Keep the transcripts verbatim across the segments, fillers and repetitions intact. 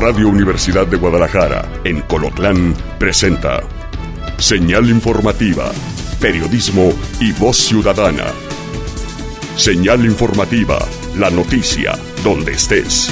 Radio Universidad de Guadalajara, en Colotlán, presenta Señal Informativa, periodismo y voz ciudadana. Señal Informativa, la noticia, donde estés.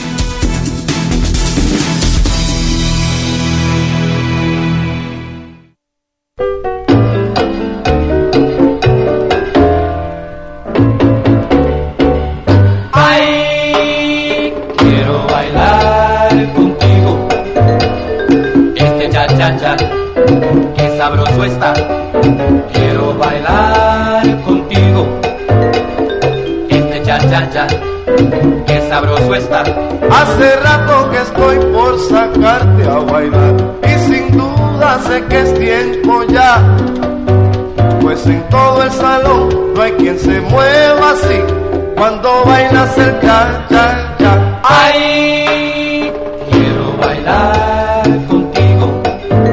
Qué sabroso está, quiero bailar contigo. Este cha-cha-cha, qué sabroso está. Hace rato que estoy por sacarte a bailar y sin duda sé que es tiempo ya, pues en todo el salón no hay quien se mueva así cuando bailas el cha-cha-cha. Ay, quiero bailar contigo.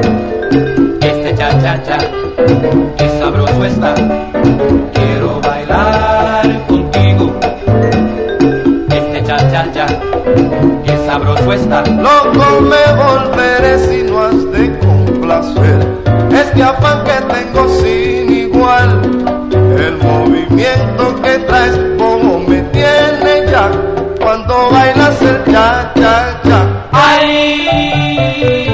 Cha-cha, qué sabroso está, quiero bailar contigo. Este cha-cha-cha, qué sabroso está. Loco me volveré si no has de complacer este afán que tengo sin igual. El movimiento que traes como me tiene ya cuando bailas el cha-cha-cha. ¡Ay!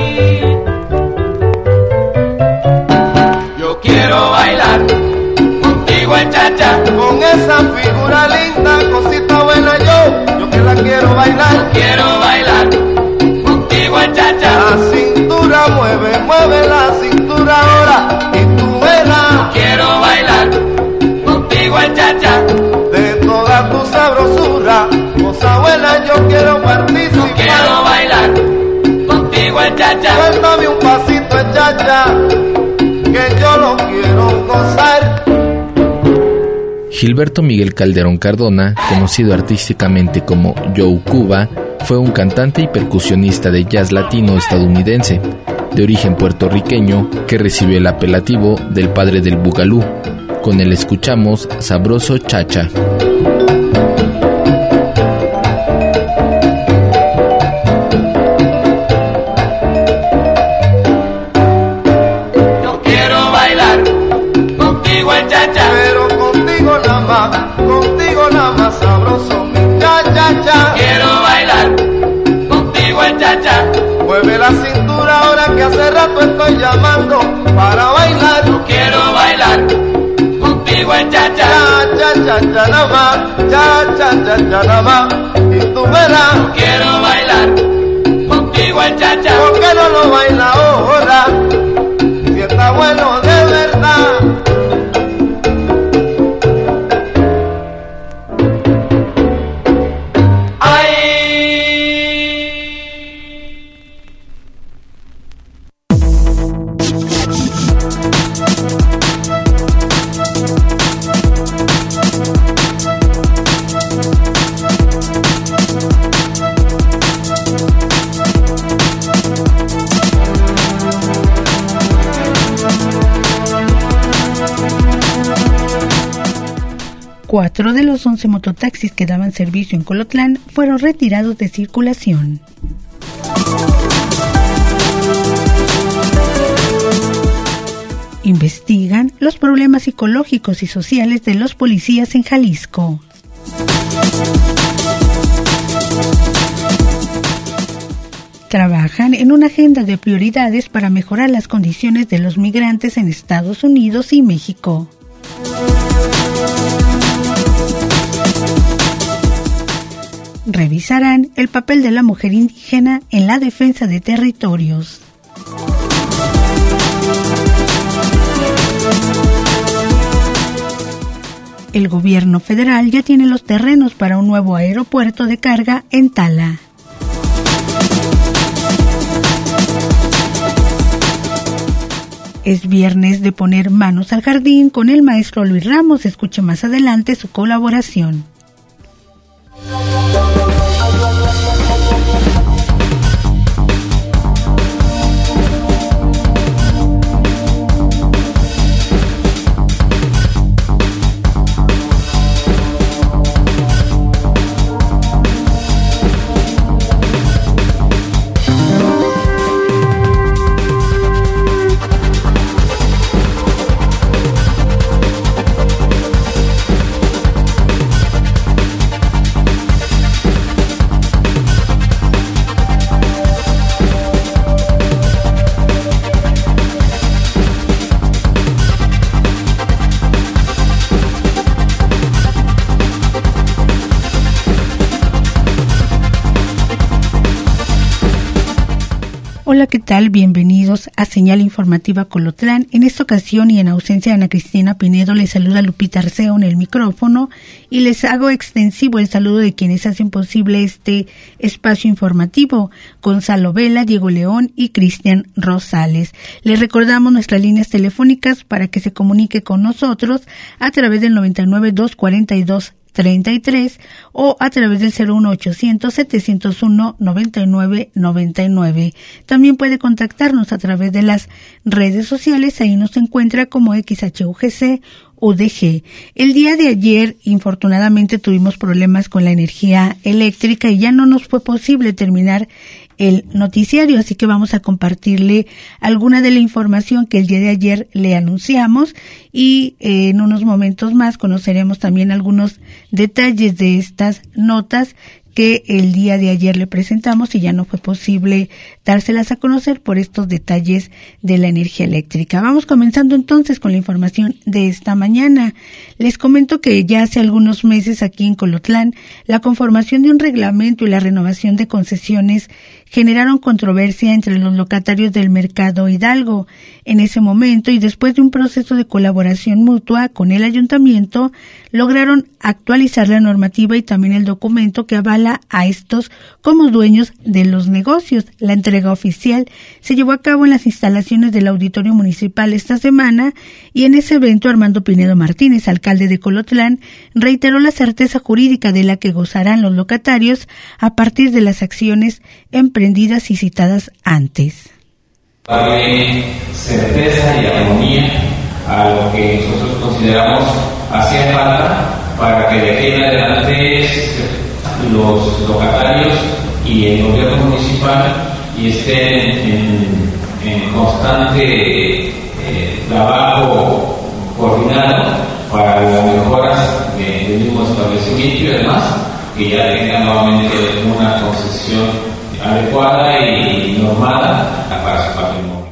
Quiero bailar contigo el cha-cha. Con esa figura linda, cosita buena yo, yo que la quiero bailar. Quiero bailar contigo el cha-cha. La cintura mueve, mueve la cintura ahora y tú verás. Quiero bailar contigo el cha-cha. De toda tu sabrosura, cosa buena yo quiero participar. Quiero bailar contigo el cha-cha. Cuéntame un pasito el cha-cha, que yo lo quiero gozar. Gilberto Miguel Calderón Cardona, conocido artísticamente como Joe Cuba, fue un cantante y percusionista de jazz latino estadounidense, de origen puertorriqueño, que recibió el apelativo del padre del bugalú. Con él escuchamos Sabroso Cha-Cha. Pero contigo nada más, contigo nada más sabroso mi cha-cha-cha. Quiero bailar contigo el cha-cha. Mueve la cintura ahora que hace rato estoy llamando para bailar. Yo quiero bailar contigo el cha-cha. Cha-cha-cha-cha nada más, cha-cha-cha-cha nada más, y tú verás. Yo quiero bailar contigo el cha-cha. ¿Por qué no lo baila ahora? Si está bueno de verdad. Cuatro de los once mototaxis que daban servicio en Colotlán fueron retirados de circulación. Investigan los problemas psicológicos y sociales de los policías en Jalisco. Trabajan en una agenda de prioridades para mejorar las condiciones de los migrantes en Estados Unidos y México. Revisarán el papel de la mujer indígena en la defensa de territorios. El gobierno federal ya tiene los terrenos para un nuevo aeropuerto de carga en Tala. Es viernes de poner manos al jardín con el maestro Luis Ramos. Escuche más adelante su colaboración. Hola, ¿qué tal? Bienvenidos a Señal Informativa Colotlán. En esta ocasión y en ausencia de Ana Cristina Pinedo, les saluda Lupita Arceo en el micrófono y les hago extensivo el saludo de quienes hacen posible este espacio informativo: Gonzalo Vela, Diego León y Cristian Rosales. Les recordamos nuestras líneas telefónicas para que se comunique con nosotros a través del noventa y nueve, doscientos cuarenta y dos, treinta y tres o a través del cero uno ochocientos, setecientos uno, noventa y nueve noventa y nueve. También puede contactarnos a través de las redes sociales, ahí nos encuentra como X H U G C U D G. El día de ayer, infortunadamente, tuvimos problemas con la energía eléctrica y ya no nos fue posible terminar el noticiario, así que vamos a compartirle alguna de la información que el día de ayer le anunciamos y eh, en unos momentos más conoceremos también algunos detalles de estas notas que el día de ayer le presentamos y ya no fue posible dárselas a conocer por estos detalles de la energía eléctrica. Vamos comenzando entonces con la información de esta mañana. Les comento que ya hace algunos meses aquí en Colotlán, la conformación de un reglamento y la renovación de concesiones generaron controversia entre los locatarios del Mercado Hidalgo. En ese momento y después de un proceso de colaboración mutua con el ayuntamiento, lograron actualizar la normativa y también el documento que avala a estos como dueños de los negocios. La entrega oficial se llevó a cabo en las instalaciones del Auditorio Municipal esta semana y en ese evento Armando Pinedo Martínez, alcalde de Colotlán, reiteró la certeza jurídica de la que gozarán los locatarios a partir de las acciones emprendidas y citadas antes. Darle certeza y armonía a lo que nosotros consideramos hacía falta para que de aquí en adelante los locatarios y el gobierno municipal y estén en, en constante eh, trabajo coordinado para las mejoras de, del mismo establecimiento y además que ya tengan nuevamente una concesión adecuada y normada para su patrimonio.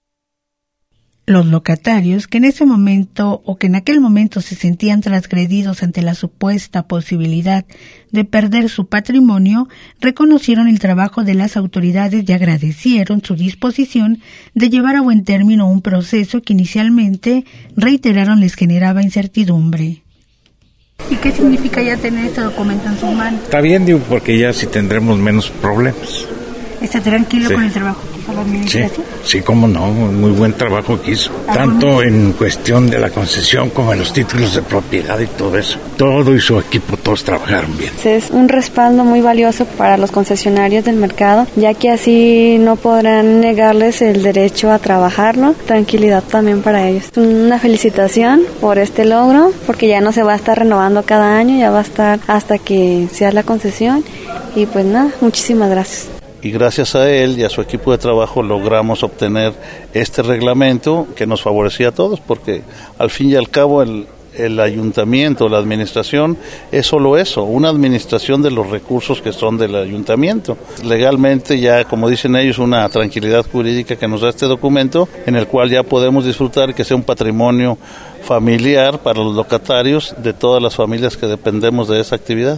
Los locatarios que en ese momento o que en aquel momento se sentían transgredidos ante la supuesta posibilidad de perder su patrimonio, reconocieron el trabajo de las autoridades y agradecieron su disposición de llevar a buen término un proceso que inicialmente, reiteraron, les generaba incertidumbre. ¿Y qué significa ya tener este documento en su mano? Está bien, digo, porque ya sí tendremos menos problemas. ¿Está tranquilo sí. con el trabajo que hizo la administración? Sí, sí, cómo no, muy buen trabajo que hizo. Tanto en cuestión de la concesión como en los títulos de propiedad y todo eso. Todo y su equipo, todos trabajaron bien. Es un respaldo muy valioso para los concesionarios del mercado, ya que así no podrán negarles el derecho a trabajar, ¿no? Tranquilidad también para ellos. Una felicitación por este logro, porque ya no se va a estar renovando cada año, ya va a estar hasta que sea la concesión. Y pues nada, muchísimas gracias. Y gracias a él y a su equipo de trabajo logramos obtener este reglamento que nos favorecía a todos, porque al fin y al cabo el, el ayuntamiento, la administración, es solo eso, una administración de los recursos que son del ayuntamiento. Legalmente ya, como dicen ellos, una tranquilidad jurídica que nos da este documento, en el cual ya podemos disfrutar que sea un patrimonio familiar para los locatarios de todas las familias que dependemos de esa actividad.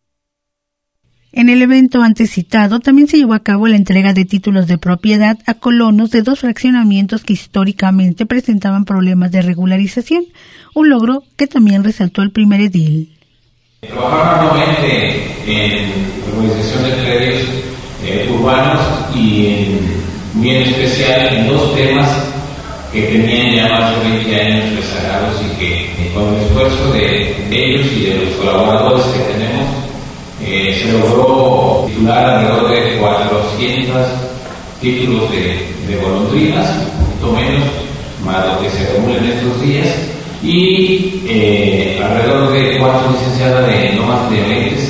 En el evento antes citado también se llevó a cabo la entrega de títulos de propiedad a colonos de dos fraccionamientos que históricamente presentaban problemas de regularización, un logro que también resaltó el primer edil. Trabajar nuevamente en regularización de predios eh, urbanos y en, muy en especial en dos temas que tenían ya más de veinte años rezagados y que eh, con el esfuerzo de, de ellos y de los colaboradores que tenemos Eh, se logró titular alrededor de cuatrocientos títulos de, de golondrinas, un poquito menos, más lo que se acumulan estos días, y eh, alrededor de cuatro licenciadas de no más de veinte,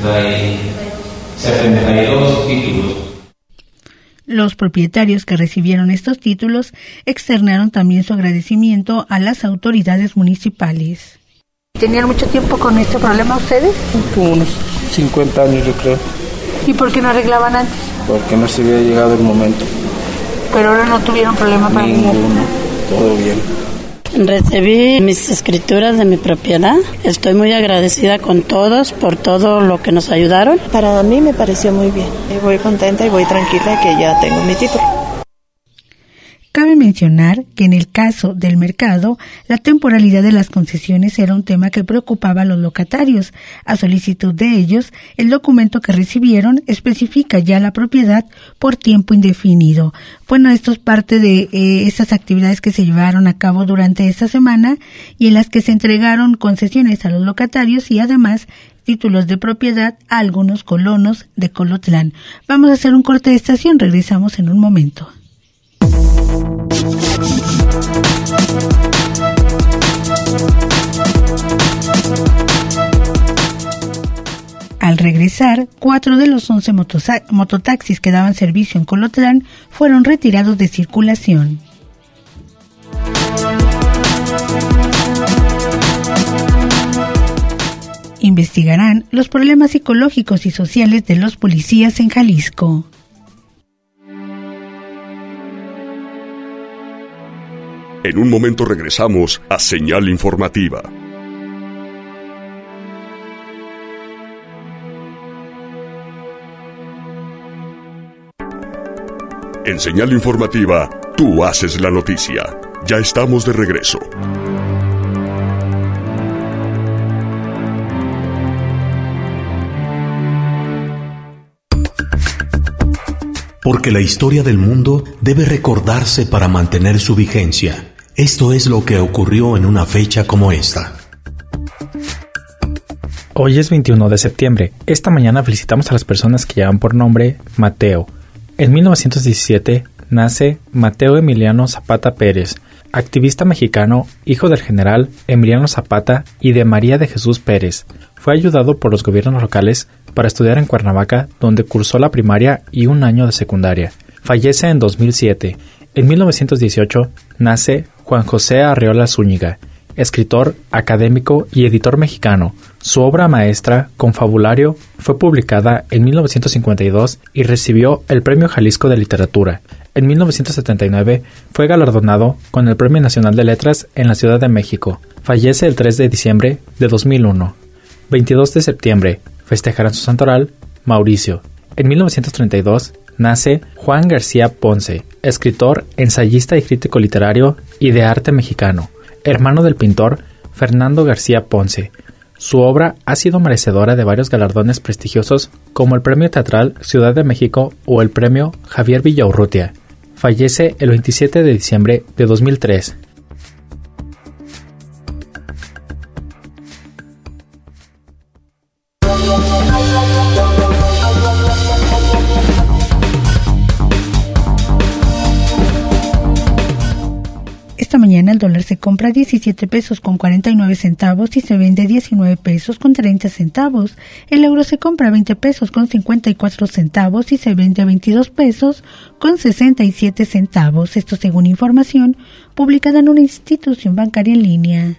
setenta y dos títulos. Los propietarios que recibieron estos títulos externaron también su agradecimiento a las autoridades municipales. ¿Tenían mucho tiempo con este problema ustedes? Como unos cincuenta años, yo creo. ¿Y por qué no arreglaban antes? Porque no se había llegado el momento. Pero ahora no tuvieron problema para arreglar. Ninguno, todo bien. Recibí mis escrituras de mi propiedad. Estoy muy agradecida con todos por todo lo que nos ayudaron. Para mí me pareció muy bien. Voy contenta y voy tranquila que ya tengo mi título. Cabe mencionar que en el caso del mercado, la temporalidad de las concesiones era un tema que preocupaba a los locatarios. A solicitud de ellos, el documento que recibieron especifica ya la propiedad por tiempo indefinido. Bueno, esto es parte de eh, esas actividades que se llevaron a cabo durante esta semana y en las que se entregaron concesiones a los locatarios y además títulos de propiedad a algunos colonos de Colotlán. Vamos a hacer un corte de estación, regresamos en un momento. Al regresar, cuatro de los once motosa- mototaxis que daban servicio en Colotlán fueron retirados de circulación. Investigarán los problemas psicológicos y sociales de los policías en Jalisco. En un momento regresamos a Señal Informativa. En Señal Informativa, tú haces la noticia. Ya estamos de regreso. Porque la historia del mundo debe recordarse para mantener su vigencia. Esto es lo que ocurrió en una fecha como esta. Hoy es veintiuno de septiembre. Esta mañana felicitamos a las personas que llevan por nombre Mateo. En mil novecientos diecisiete nace Mateo Emiliano Zapata Pérez, activista mexicano, hijo del general Emiliano Zapata y de María de Jesús Pérez. Fue ayudado por los gobiernos locales para estudiar en Cuernavaca, donde cursó la primaria y un año de secundaria. Fallece en dos mil siete. En mil novecientos dieciocho nace Juan José Arreola Zúñiga, escritor, académico y editor mexicano. Su obra maestra, Confabulario, fue publicada en mil novecientos cincuenta y dos y recibió el Premio Jalisco de Literatura. En mil novecientos setenta y nueve fue galardonado con el Premio Nacional de Letras en la Ciudad de México. Fallece el tres de diciembre de dos mil uno. veintidós de septiembre, festejarán su santoral, Mauricio. En mil novecientos treinta y dos nace Juan García Ponce, escritor, ensayista y crítico literario y de arte mexicano, hermano del pintor Fernando García Ponce. Su obra ha sido merecedora de varios galardones prestigiosos como el Premio Teatral Ciudad de México o el Premio Javier Villaurrutia. Fallece el veintisiete de diciembre de dos mil tres. Esta mañana el dólar se compra a diecisiete pesos con cuarenta y nueve centavos y se vende a diecinueve pesos con treinta centavos. El euro se compra a veinte pesos con cincuenta y cuatro centavos y se vende a veintidós pesos con sesenta y siete centavos. Esto según información publicada en una institución bancaria en línea.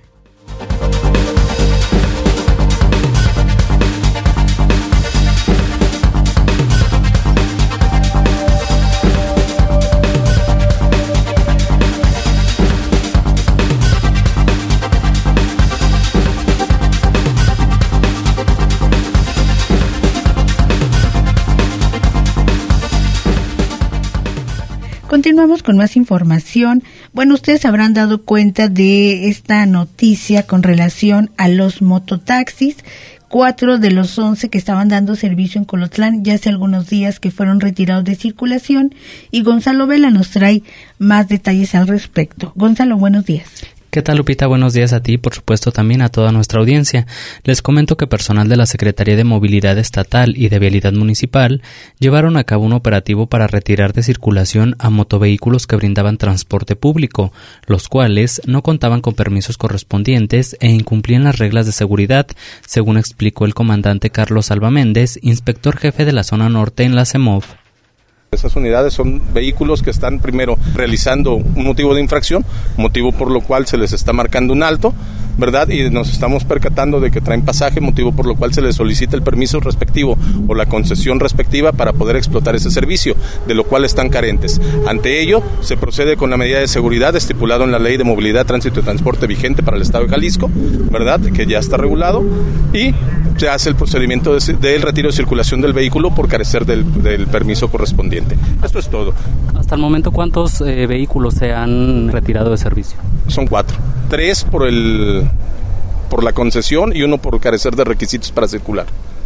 Continuamos con más información. Bueno, ustedes habrán dado cuenta de esta noticia con relación a los mototaxis. Cuatro de los once que estaban dando servicio en Colotlán ya hace algunos días que fueron retirados de circulación y Gonzalo Vela nos trae más detalles al respecto. Gonzalo, buenos días. ¿Qué tal, Lupita? Buenos días a ti y por supuesto también a toda nuestra audiencia. Les comento que personal de la Secretaría de Movilidad Estatal y de Vialidad Municipal llevaron a cabo un operativo para retirar de circulación a motovehículos que brindaban transporte público, los cuales no contaban con permisos correspondientes e incumplían las reglas de seguridad, según explicó el comandante Carlos Alba Méndez, inspector jefe de la zona norte en la CEMOV. Esas unidades son vehículos que están primero realizando un motivo de infracción, motivo por lo cual se les está marcando un alto, ¿verdad? Y nos estamos percatando de que traen pasaje, motivo por lo cual se les solicita el permiso respectivo o la concesión respectiva para poder explotar ese servicio, de lo cual están carentes. Ante ello, se procede con la medida de seguridad estipulado en la Ley de Movilidad, Tránsito y Transporte vigente para el Estado de Jalisco, ¿verdad? Que ya está regulado, y se hace el procedimiento del de retiro de circulación del vehículo por carecer del, del permiso correspondiente. correspondiente. Esto es todo. Hasta el momento, ¿cuántos eh, vehículos se han retirado de servicio? Son cuatro. Tres por el por la concesión y uno por carecer de requisitos para circular.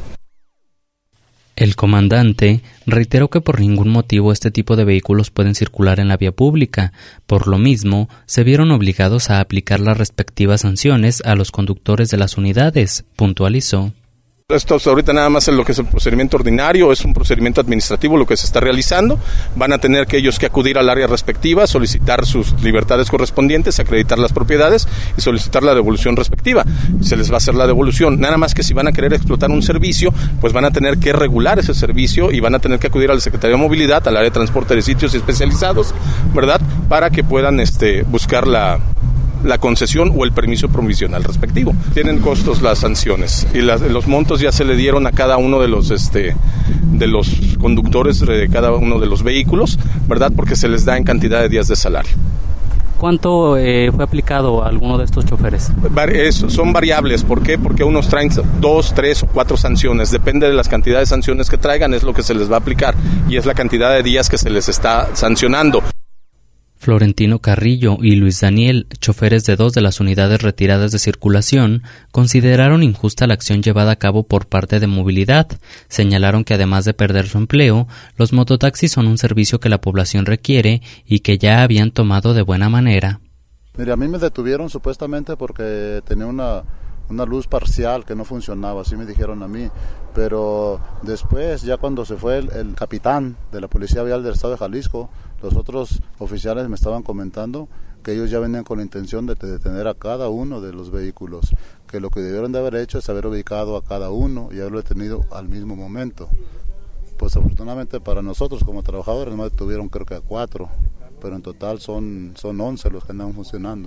El comandante reiteró que por ningún motivo este tipo de vehículos pueden circular en la vía pública. Por lo mismo, se vieron obligados a aplicar las respectivas sanciones a los conductores de las unidades, puntualizó. Esto ahorita nada más es lo que es el procedimiento ordinario, es un procedimiento administrativo lo que se está realizando. Van a tener que ellos que acudir al área respectiva, solicitar sus libertades correspondientes, acreditar las propiedades y solicitar la devolución respectiva. Se les va a hacer la devolución. Nada más que si van a querer explotar un servicio, pues van a tener que regular ese servicio y van a tener que acudir a la Secretaría de Movilidad, al área de transporte de sitios especializados, ¿verdad? Para que puedan este, buscar la... la concesión o el permiso provisional respectivo. Tienen costos las sanciones y las, los montos ya se le dieron a cada uno de los este de los conductores de cada uno de los vehículos, ¿verdad? Porque se les da en cantidad de días de salario. ¿Cuánto eh, fue aplicado a alguno de estos choferes? Es, son variables. ¿Por qué? Porque unos traen dos, tres o cuatro sanciones. Depende de las cantidades de sanciones que traigan, es lo que se les va a aplicar y es la cantidad de días que se les está sancionando. Florentino Carrillo y Luis Daniel, choferes de dos de las unidades retiradas de circulación, consideraron injusta la acción llevada a cabo por parte de Movilidad. Señalaron que además de perder su empleo, los mototaxis son un servicio que la población requiere y que ya habían tomado de buena manera. Mire, a mí me detuvieron supuestamente porque tenía una, una luz parcial que no funcionaba, así me dijeron a mí. Pero después, ya cuando se fue el, el capitán de la Policía Vial del Estado de Jalisco, los otros oficiales me estaban comentando que ellos ya venían con la intención de detener a cada uno de los vehículos, que lo que debieron de haber hecho es haber ubicado a cada uno y haberlo detenido al mismo momento. Pues afortunadamente para nosotros como trabajadores no detuvieron creo que a cuatro, pero en total son, son once los que andan funcionando.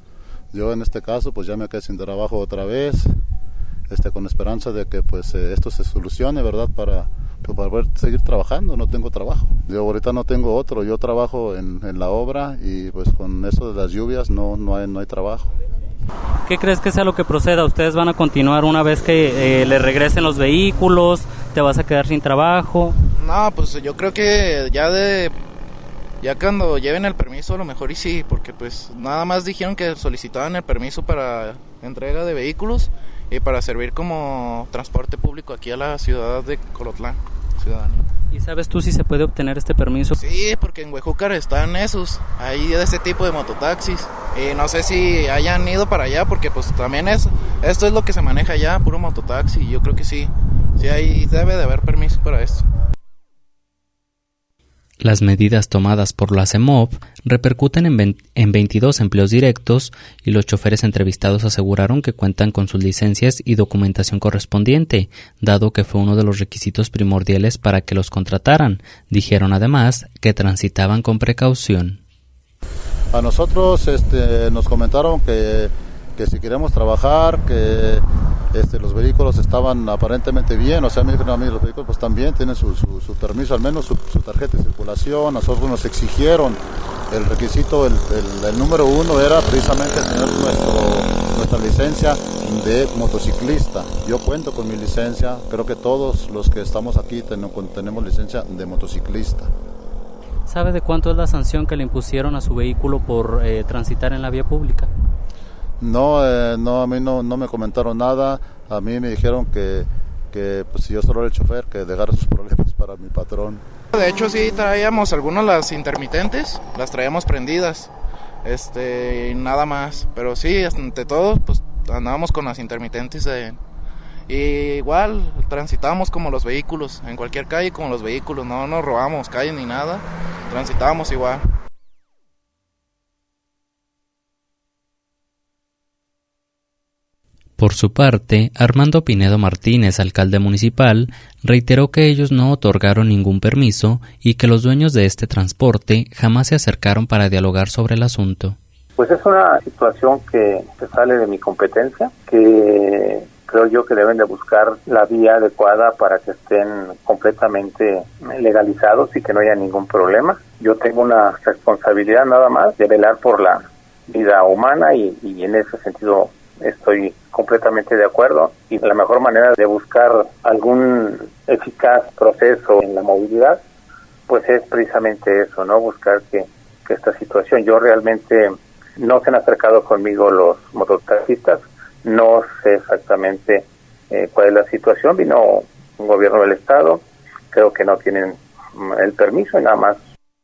Yo en este caso pues ya me quedé sin trabajo otra vez, este, con esperanza de que pues eh, esto se solucione, ¿verdad? Para... Pues para poder seguir trabajando, no tengo trabajo. Yo ahorita no tengo otro, yo trabajo en, en la obra y pues con eso de las lluvias no, no, hay, no hay trabajo. ¿Qué crees que sea lo que proceda? ¿Ustedes van a continuar una vez que eh, le regresen los vehículos? ¿Te vas a quedar sin trabajo? No, pues yo creo que ya de... Ya cuando lleven el permiso a lo mejor y sí, porque pues nada más dijeron que solicitaban el permiso para entrega de vehículos y para servir como transporte público aquí a la ciudad de Colotlán, ciudadanía. ¿Y sabes tú si se puede obtener este permiso? Sí, porque en Huejúcar están esos, ahí de ese tipo de mototaxis. Y no sé si hayan ido para allá, porque pues también es, esto es lo que se maneja allá, puro mototaxi, y yo creo que sí, sí ahí debe de haber permiso para esto. Las medidas tomadas por la CEMOV repercuten en, en veintidós empleos directos y los choferes entrevistados aseguraron que cuentan con sus licencias y documentación correspondiente, dado que fue uno de los requisitos primordiales para que los contrataran. Dijeron además que transitaban con precaución. A nosotros este, nos comentaron que, que si queremos trabajar, que este, los vehículos estaban aparentemente bien, o sea, me dijeron a mí, los vehículos pues también tienen su, su, su permiso, al menos su, su tarjeta de circulación. Nosotros nos exigieron el requisito, el, el, el número uno era precisamente tener nuestro, nuestra licencia de motociclista. Yo cuento con mi licencia, creo que todos los que estamos aquí ten, tenemos licencia de motociclista. ¿Sabe de cuánto es la sanción que le impusieron a su vehículo por eh, transitar en la vía pública? No, eh, no, a mí no, no me comentaron nada. A mí me dijeron que, que pues, si yo solo era el chofer, que dejara sus problemas para mi patrón. De hecho sí traíamos algunas las intermitentes, las traíamos prendidas, este, y nada más. Pero sí, ante todo, pues andábamos con las intermitentes de... Y igual transitábamos como los vehículos, en cualquier calle como los vehículos, no nos robábamos calles ni nada, transitábamos igual. Por su parte, Armando Pinedo Martínez, alcalde municipal, reiteró que ellos no otorgaron ningún permiso y que los dueños de este transporte jamás se acercaron para dialogar sobre el asunto. Pues es una situación que, que sale de mi competencia, que creo yo que deben de buscar la vía adecuada para que estén completamente legalizados y que no haya ningún problema. Yo tengo una responsabilidad nada más de velar por la vida humana y, y en ese sentido estoy completamente de acuerdo, y la mejor manera de buscar algún eficaz proceso en la movilidad pues es precisamente eso, ¿no? Buscar que, que esta situación, yo realmente no se han acercado conmigo los mototaxistas, no sé exactamente eh, cuál es la situación, vino un gobierno del estado, creo que no tienen el permiso y nada más.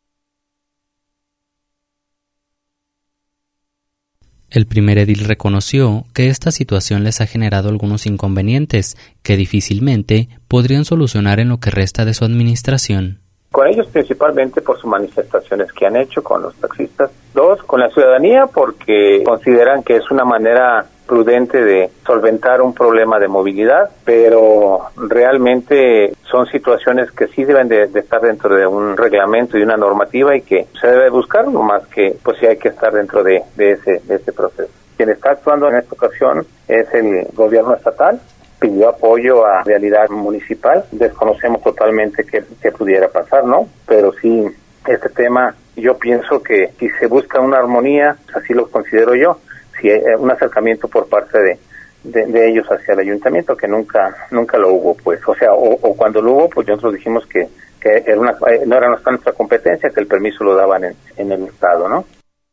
El primer edil reconoció que esta situación les ha generado algunos inconvenientes que difícilmente podrían solucionar en lo que resta de su administración. Con ellos principalmente por sus manifestaciones que han hecho con los taxistas. Dos, con la ciudadanía porque consideran que es una manera prudente de solventar un problema de movilidad, pero realmente son situaciones que sí deben de, de estar dentro de un reglamento y una normativa y que se debe buscar, no más que pues sí hay que estar dentro de, de ese de ese proceso. Quien está actuando en esta ocasión es el gobierno estatal, pidió apoyo a realidad municipal, desconocemos totalmente qué, qué pudiera pasar, ¿no? Pero sí, este tema yo pienso que si se busca una armonía, así lo considero yo, si hay un acercamiento por parte de, de, de ellos hacia el ayuntamiento, que nunca nunca lo hubo, pues, o sea, o, o cuando lo hubo, pues nosotros dijimos que, que era una, no era nuestra competencia, que el permiso lo daban en, en el estado, ¿no?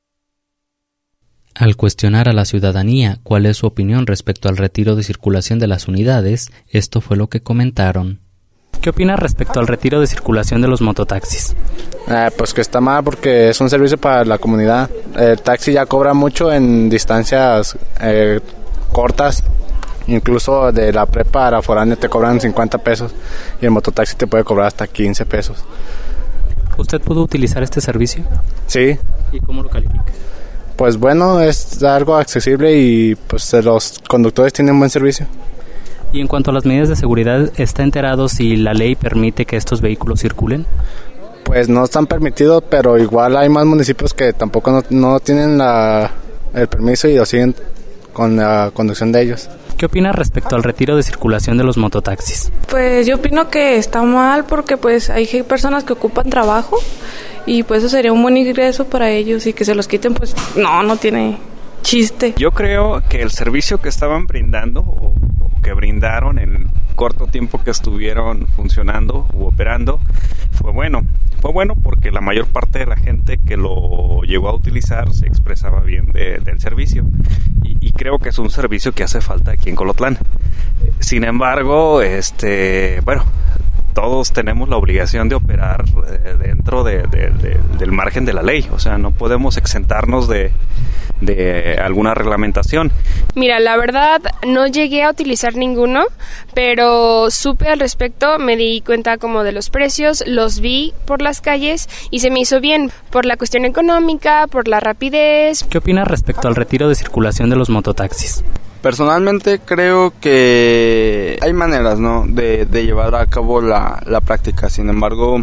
Al cuestionar a la ciudadanía cuál es su opinión respecto al retiro de circulación de las unidades, esto fue lo que comentaron. ¿Qué opinas respecto al retiro de circulación de los mototaxis? Eh, pues que está mal porque es un servicio para la comunidad. El taxi ya cobra mucho en distancias eh, cortas, incluso de la prepa a la foránea te cobran cincuenta pesos y el mototaxi te puede cobrar hasta quince pesos. ¿Usted pudo utilizar este servicio? Sí. ¿Y cómo lo califica? Pues bueno, es algo accesible y pues los conductores tienen buen servicio. Y en cuanto a las medidas de seguridad, ¿está enterado si la ley permite que estos vehículos circulen? Pues no están permitidos, pero igual hay más municipios que tampoco no, no tienen la, el permiso y lo siguen con la conducción de ellos. ¿Qué opinas respecto al retiro de circulación de los mototaxis? Pues yo opino que está mal porque pues hay personas que ocupan trabajo y pues eso sería un buen ingreso para ellos y que se los quiten pues no, no tiene chiste. Yo creo que el servicio que estaban brindando o que brindaron en corto tiempo que estuvieron funcionando u operando fue bueno. Fue bueno porque la mayor parte de la gente que lo llegó a utilizar se expresaba bien de, del servicio y, y creo que es un servicio que hace falta aquí en Colotlán. Sin embargo, este, bueno, todos tenemos la obligación de operar eh, dentro de, de, de, del margen de la ley, o sea, no podemos exentarnos de, de alguna reglamentación. Mira, la verdad no llegué a utilizar ninguno, pero supe al respecto, me di cuenta como de los precios, los vi por las calles y se me hizo bien por la cuestión económica, por la rapidez. ¿Qué opinas respecto al retiro de circulación de los mototaxis? Personalmente creo que hay maneras, ¿no?, de, de llevar a cabo la, la práctica. Sin embargo,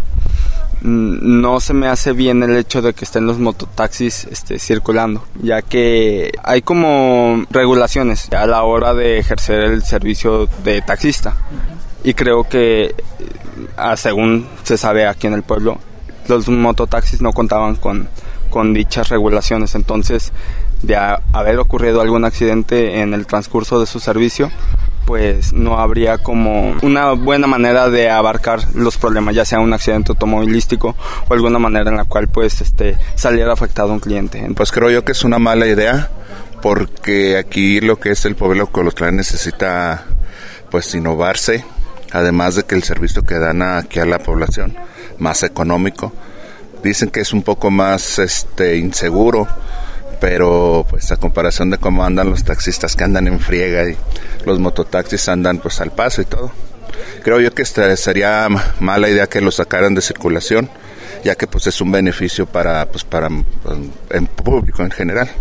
no se me hace bien el hecho de que estén los mototaxis este, circulando, ya que hay como regulaciones a la hora de ejercer el servicio de taxista. Y creo que, según se sabe aquí en el pueblo, los mototaxis no contaban con, con dichas regulaciones. Entonces, de a, haber ocurrido algún accidente en el transcurso de su servicio, pues no habría como una buena manera de abarcar los problemas, ya sea un accidente automovilístico o alguna manera en la cual pues este saliera afectado un cliente. Pues creo yo que es una mala idea, porque aquí lo que es el pueblo de Colotlán necesita pues innovarse, además de que el servicio que dan aquí a la población, más económico. Dicen que es un poco más este inseguro, pero pues a comparación de cómo andan los taxistas que andan en friega y los mototaxis andan pues al paso y todo, creo yo que este sería mala idea que lo sacaran de circulación, ya que pues es un beneficio para pues para pues, en público en general.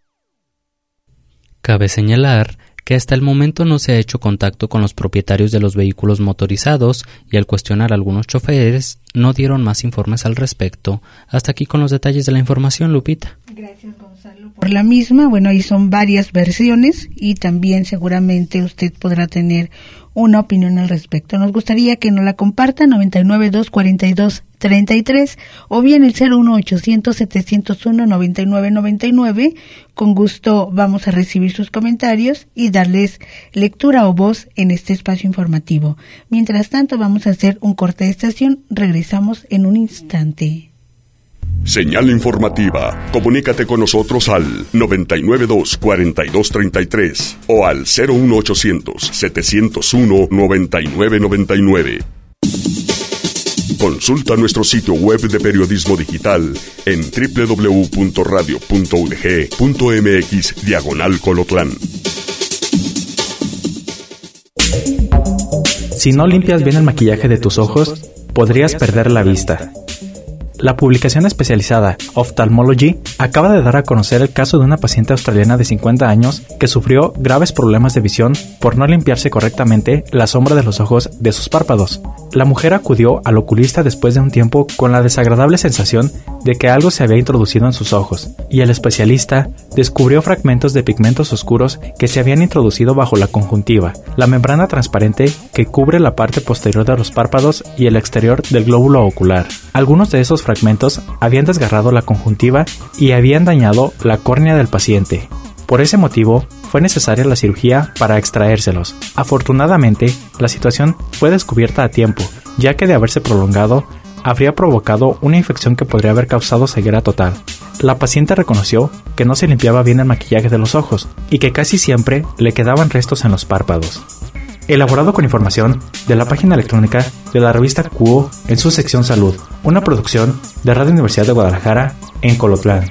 Cabe señalar que hasta el momento no se ha hecho contacto con los propietarios de los vehículos motorizados y al cuestionar a algunos choferes no dieron más informes al respecto. Hasta aquí con los detalles de la información, Lupita. Gracias, Gonzalo, por la misma. Bueno, ahí son varias versiones y también seguramente usted podrá tener una opinión al respecto. Nos gustaría que nos la comparta noventa y nueve, dos cuarenta y dos, treinta y tres o bien el cero uno ochocientos setecientos uno noventa y nueve noventa y nueve. Con gusto vamos a recibir sus comentarios y darles lectura o voz en este espacio informativo. Mientras tanto, vamos a hacer un corte de estación. Regresamos en un instante. Señal informativa. Comunícate con nosotros al noventa y nueve dos cuarenta y dos treinta y tres o al cero uno ochocientos setecientos uno noventa y nueve noventa y nueve. Consulta nuestro sitio web de periodismo digital en doble u doble u doble u punto radio punto u d g punto m x diagonal Colotlán. Si no limpias bien el maquillaje de tus ojos, podrías perder la vista. La publicación especializada Ophthalmology acaba de dar a conocer el caso de una paciente australiana de cincuenta años que sufrió graves problemas de visión por no limpiarse correctamente la sombra de los ojos de sus párpados. La mujer acudió al oculista después de un tiempo con la desagradable sensación de que algo se había introducido en sus ojos, y el especialista descubrió fragmentos de pigmentos oscuros que se habían introducido bajo la conjuntiva, la membrana transparente que cubre la parte posterior de los párpados y el exterior del glóbulo ocular. Algunos de esos fragmentos habían desgarrado la conjuntiva y habían dañado la córnea del paciente. Por ese motivo, fue necesaria la cirugía para extraérselos. Afortunadamente, la situación fue descubierta a tiempo, ya que de haberse prolongado, habría provocado una infección que podría haber causado ceguera total. La paciente reconoció que no se limpiaba bien el maquillaje de los ojos y que casi siempre le quedaban restos en los párpados. Elaborado con información de la página electrónica de la revista Cuo en su sección Salud, una producción de Radio Universidad de Guadalajara en Colotlán.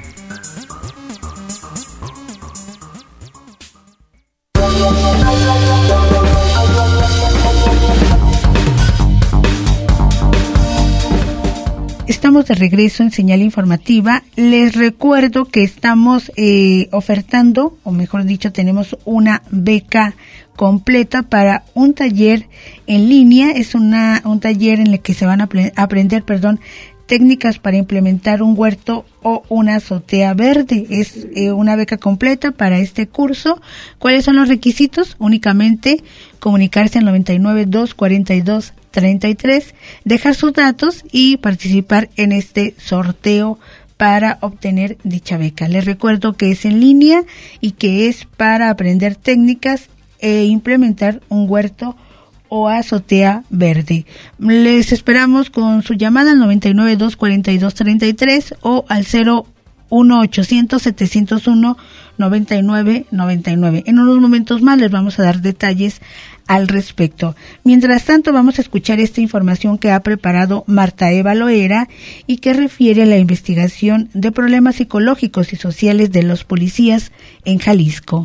Estamos de regreso en Señal Informativa. Les recuerdo que estamos eh, ofertando, o mejor dicho, tenemos una beca completa para un taller en línea. Es una un taller en el que se van a ple- aprender, perdón, técnicas para implementar un huerto o una azotea verde. Es eh, una beca completa para este curso. ¿Cuáles son los requisitos? Únicamente comunicarse al noventa y nueve dos cuarenta y dos treinta y tres, dejar sus datos y participar en este sorteo para obtener dicha beca. Les recuerdo que es en línea y que es para aprender técnicas e implementar un huerto o azotea verde. Les esperamos con su llamada al noventa y nueve dos cuarenta y dos treinta y tres o al cero uno ochocientos setecientos uno noventa y nueve noventa y nueve. En unos momentos más les vamos a dar detalles al respecto. Mientras tanto, vamos a escuchar esta información que ha preparado Marta Eva Loera y que refiere a la investigación de problemas psicológicos y sociales de los policías en Jalisco.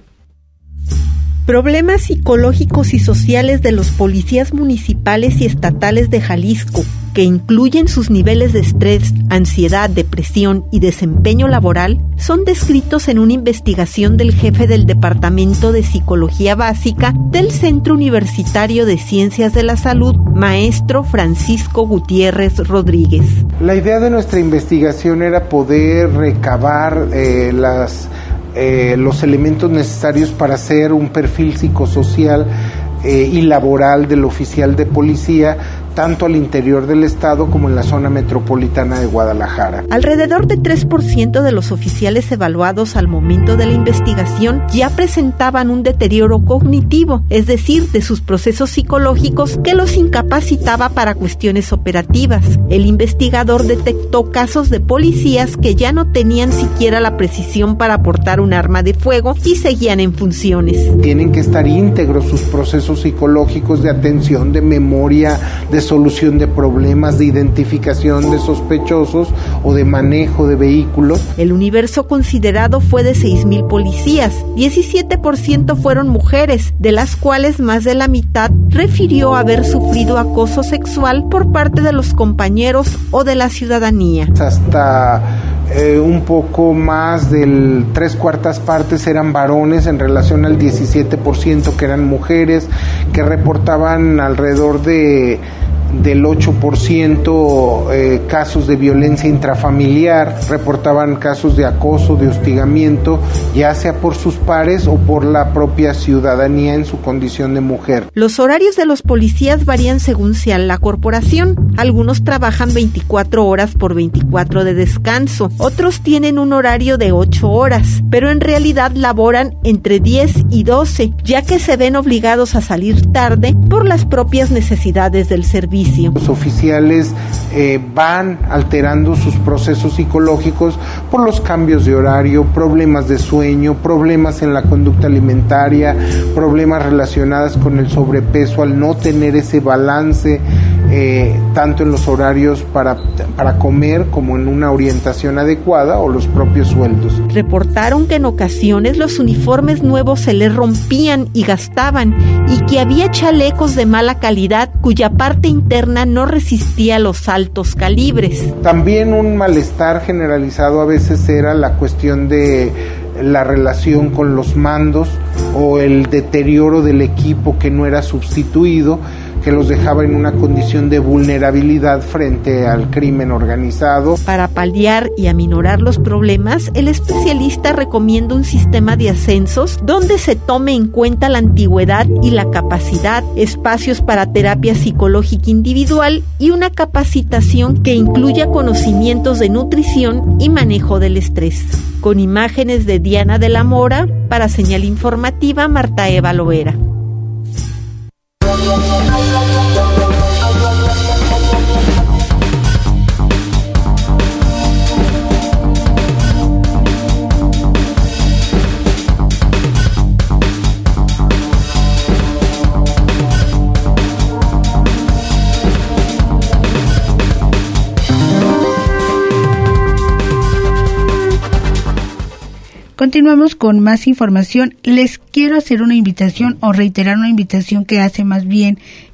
Problemas psicológicos y sociales de los policías municipales y estatales de Jalisco, que incluyen sus niveles de estrés, ansiedad, depresión y desempeño laboral, son descritos en una investigación del jefe del Departamento de Psicología Básica del Centro Universitario de Ciencias de la Salud, maestro Francisco Gutiérrez Rodríguez. La idea de nuestra investigación era poder recabar eh, las Eh, los elementos necesarios para hacer un perfil psicosocial eh, y laboral del oficial de policía, tanto al interior del estado como en la zona metropolitana de Guadalajara. Alrededor de tres por ciento de los oficiales evaluados al momento de la investigación ya presentaban un deterioro cognitivo, es decir, de sus procesos psicológicos que los incapacitaba para cuestiones operativas. El investigador detectó casos de policías que ya no tenían siquiera la precisión para portar un arma de fuego y seguían en funciones. Tienen que estar íntegros sus procesos psicológicos de atención, de memoria, de solución de problemas, de identificación de sospechosos o de manejo de vehículos. El universo considerado fue de seis mil policías, diecisiete por ciento fueron mujeres, de las cuales más de la mitad refirió haber sufrido acoso sexual por parte de los compañeros o de la ciudadanía. Hasta eh, un poco más del tres cuartas partes eran varones en relación al diecisiete por ciento que eran mujeres, que reportaban alrededor de del ocho por ciento eh, casos de violencia intrafamiliar, reportaban casos de acoso, de hostigamiento, ya sea por sus pares o por la propia ciudadanía en su condición de mujer. Los horarios de los policías varían según sea la corporación. Algunos trabajan veinticuatro horas por veinticuatro de descanso, otros tienen un horario de ocho horas, pero en realidad laboran entre diez y doce, ya que se ven obligados a salir tarde por las propias necesidades del servicio. Los oficiales eh, van alterando sus procesos psicológicos por los cambios de horario, problemas de sueño, problemas en la conducta alimentaria, problemas relacionados con el sobrepeso al no tener ese balance eh, tanto en los horarios para, para comer como en una orientación adecuada o los propios sueldos. Reportaron que en ocasiones los uniformes nuevos se les rompían y gastaban y que había chalecos de mala calidad cuya parte interna no resistía los altos calibres. También un malestar generalizado a veces era la cuestión de la relación con los mandos o el deterioro del equipo que no era sustituido, que los dejaba en una condición de vulnerabilidad frente al crimen organizado. Para paliar y aminorar los problemas, el especialista recomienda un sistema de ascensos donde se tome en cuenta la antigüedad y la capacidad, espacios para terapia psicológica individual y una capacitación que incluya conocimientos de nutrición y manejo del estrés. Con imágenes de Diana de la Mora, para Señal Informativa, Marta Eva Loera. Continuamos con más información. Les quiero hacer una invitación o reiterar una invitación que hace más bien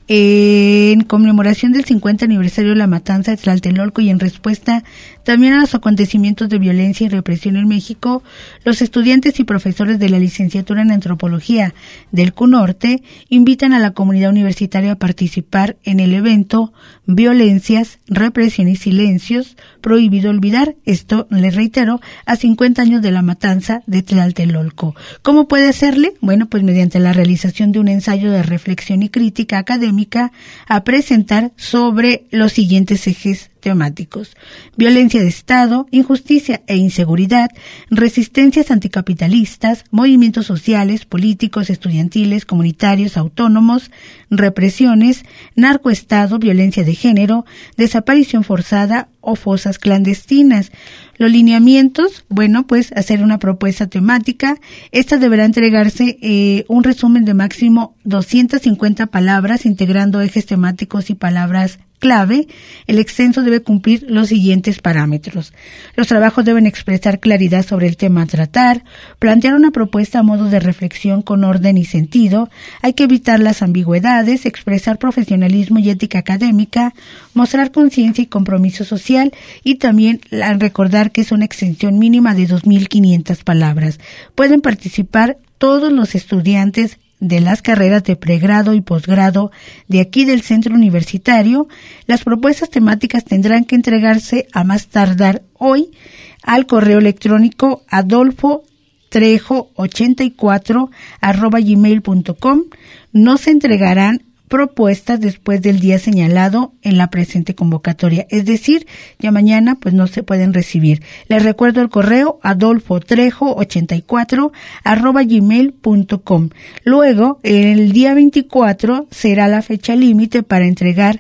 eh, en conmemoración del cincuenta aniversario de la matanza de Tlatelolco y en respuesta también a los acontecimientos de violencia y represión en México. Los estudiantes y profesores de la licenciatura en Antropología del C U Norte invitan a la comunidad universitaria a participar en el evento Violencias, Represión y Silencios, Prohibido Olvidar. Esto, les reitero, a cincuenta años de la matanza de Tlatelolco. ¿Cómo puede hacerle? Bueno, pues mediante la realización de un ensayo de reflexión y crítica académica a presentar sobre los siguientes ejes temáticos: violencia de Estado, injusticia e inseguridad, resistencias anticapitalistas, movimientos sociales, políticos, estudiantiles, comunitarios, autónomos, represiones, narcoestado, violencia de género, desaparición forzada o fosas clandestinas. Los lineamientos, bueno, pues hacer una propuesta temática. Esta deberá entregarse eh, un resumen de máximo doscientas cincuenta palabras, integrando ejes temáticos y palabras clave. El extenso debe cumplir los siguientes parámetros. Los trabajos deben expresar claridad sobre el tema a tratar, plantear una propuesta a modo de reflexión con orden y sentido. Hay que evitar las ambigüedades, expresar profesionalismo y ética académica, mostrar conciencia y compromiso social, y también recordar que es una extensión mínima de dos mil quinientas palabras. Pueden participar todos los estudiantes de las carreras de pregrado y posgrado de aquí del centro universitario. Las propuestas temáticas tendrán que entregarse a más tardar hoy al correo electrónico adolfo trejo ochenta y cuatro arroba gmail punto com. No se entregarán propuestas después del día señalado en la presente convocatoria, es decir, ya mañana pues no se pueden recibir. Les recuerdo el correo adolfo trejo ochenta y cuatro arroba gmail punto com. Luego, el día veinticuatro será la fecha límite para entregar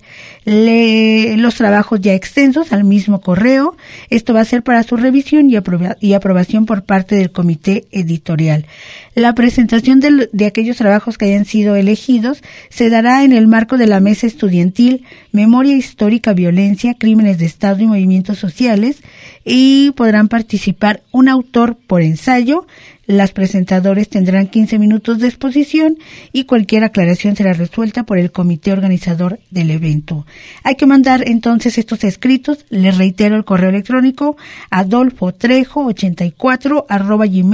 le, los trabajos ya extensos al mismo correo. Esto va a ser para su revisión y, aproba, y aprobación por parte del comité editorial. La presentación de, de aquellos trabajos que hayan sido elegidos se dará en el marco de la Mesa Estudiantil Memoria Histórica, Violencia, Crímenes de Estado y Movimientos Sociales, y podrán participar un autor por ensayo. Las presentadores tendrán quince minutos de exposición y cualquier aclaración será resuelta por el comité organizador del evento. Hay que mandar entonces estos escritos. Les reitero el correo electrónico adolfo trejo ochenta y cuatro arroba gmail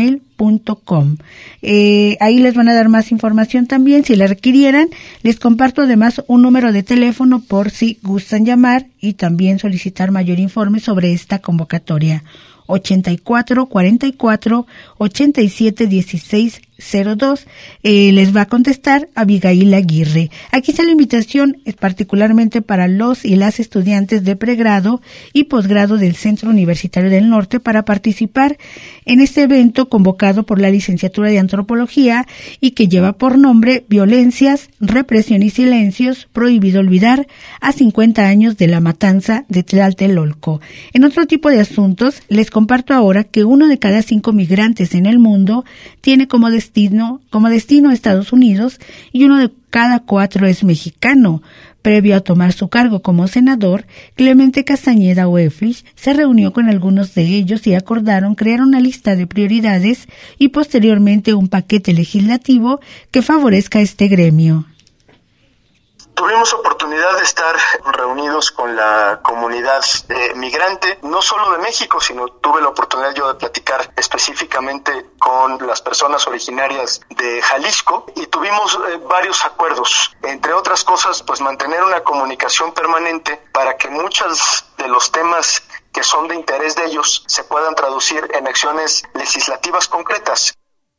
punto com. Eh, ahí les van a dar más información también si la requirieran. Les comparto además un número de teléfono por si gustan llamar y también solicitar mayor informe sobre esta convocatoria. ochenta y cuatro cuarenta y cuatro ochenta y siete dieciséis cero dos. Eh, les va a contestar Abigail Aguirre. Aquí está la invitación, es particularmente para los y las estudiantes de pregrado y posgrado del Centro Universitario del Norte para participar en este evento convocado por la Licenciatura de Antropología y que lleva por nombre Violencias, Represión y Silencios, Prohibido Olvidar, a cincuenta años de la matanza de Tlatelolco. En otro tipo de asuntos, les comparto ahora que uno de cada cinco migrantes en el mundo tiene como destino como destino a Estados Unidos y uno de cada cuatro es mexicano. Previo a tomar su cargo como senador, Clemente Castañeda Oeflich se reunió con algunos de ellos y acordaron crear una lista de prioridades y posteriormente un paquete legislativo que favorezca a este gremio. Tuvimos oportunidad de estar reunidos con la comunidad eh, migrante, no solo de México, sino tuve la oportunidad yo de platicar específicamente con las personas originarias de Jalisco y tuvimos eh, varios acuerdos, entre otras cosas, pues mantener una comunicación permanente para que muchos de los temas que son de interés de ellos se puedan traducir en acciones legislativas concretas.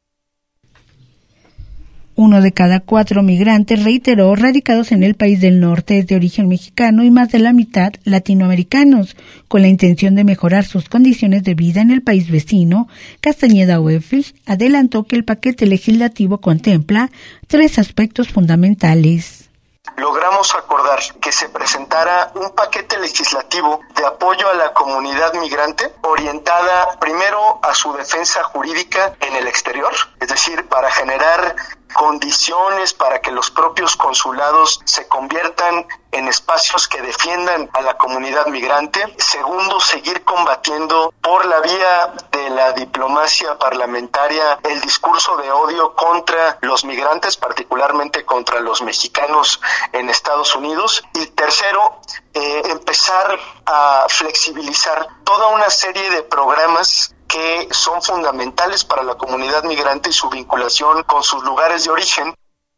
Uno de cada cuatro migrantes, reiteró, radicados en el país del norte es de origen mexicano y más de la mitad latinoamericanos. Con la intención de mejorar sus condiciones de vida en el país vecino, Castañeda Oeflich adelantó que el paquete legislativo contempla tres aspectos fundamentales. Logramos acordar que se presentara un paquete legislativo de apoyo a la comunidad migrante orientada primero a su defensa jurídica en el exterior, es decir, para generar condiciones para que los propios consulados se conviertan en espacios que defiendan a la comunidad migrante. Segundo, seguir combatiendo por la vía de la diplomacia parlamentaria el discurso de odio contra los migrantes, particularmente contra los mexicanos en Estados Unidos. Y tercero, eh, empezar a flexibilizar toda una serie de programas que son fundamentales para la comunidad migrante y su vinculación con sus lugares de origen.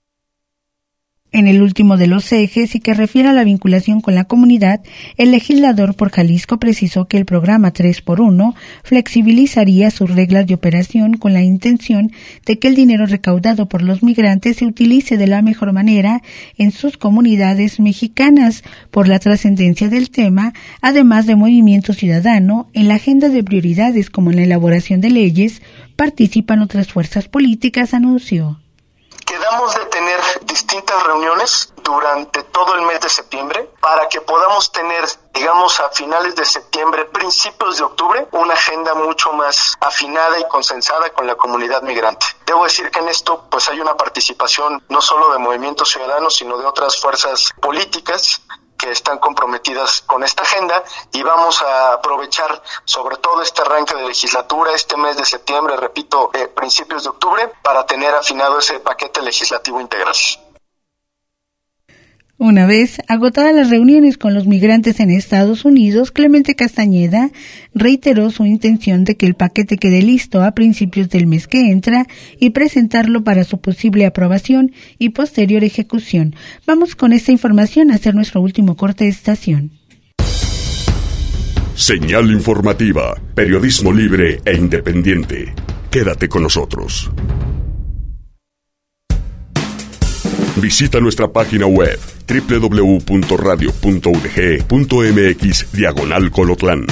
En el último de los ejes y que refiere a la vinculación con la comunidad, el legislador por Jalisco precisó que el programa tres por uno flexibilizaría sus reglas de operación con la intención de que el dinero recaudado por los migrantes se utilice de la mejor manera en sus comunidades mexicanas. Por la trascendencia del tema, además de movimiento ciudadano, en la agenda de prioridades como en la elaboración de leyes, participan otras fuerzas políticas, anunció. Quedamos de tener distintas reuniones durante todo el mes de septiembre para que podamos tener, digamos, a finales de septiembre, principios de octubre, una agenda mucho más afinada y consensada con la comunidad migrante. Debo decir que en esto pues hay una participación no solo de Movimiento Ciudadano, sino de otras fuerzas políticas que están comprometidas con esta agenda y vamos a aprovechar sobre todo este arranque de legislatura, este mes de septiembre, repito, eh, principios de octubre, para tener afinado ese paquete legislativo integral. Una vez agotadas las reuniones con los migrantes en Estados Unidos, Clemente Castañeda reiteró su intención de que el paquete quede listo a principios del mes que entra y presentarlo para su posible aprobación y posterior ejecución. Vamos con esta información a hacer nuestro último corte de estación. Señal informativa, periodismo libre e independiente. Quédate con nosotros. Visita nuestra página web doble u doble u doble u punto radio punto u d g punto m x diagonal Colotlán.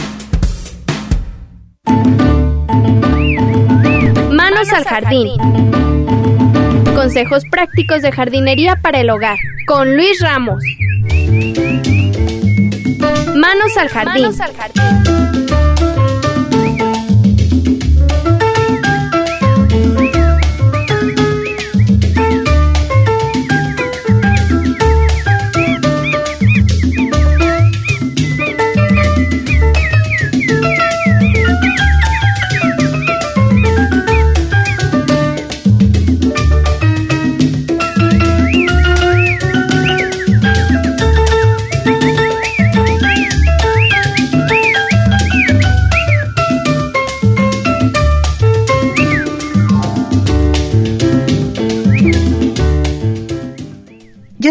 Manos al jardín. Consejos prácticos de jardinería para el hogar con Luis Ramos. Manos al jardín. Manos al jardín.